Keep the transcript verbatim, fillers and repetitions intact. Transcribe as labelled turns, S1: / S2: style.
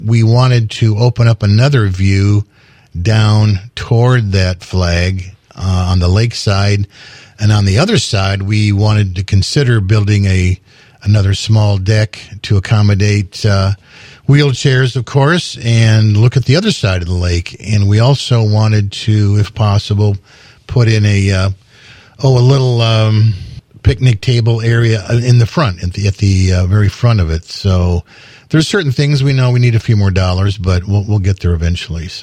S1: we wanted to open up another view down toward that flag uh, on the lakeside. And on the other side, we wanted to consider building a another small deck to accommodate uh, wheelchairs, of course, and look at the other side of the lake. And we also wanted to, if possible, put in a uh, oh a little um, picnic table area in the front, at the at the uh, very front of it. So there's certain things we know we need a few more dollars, but we'll we'll get there eventually.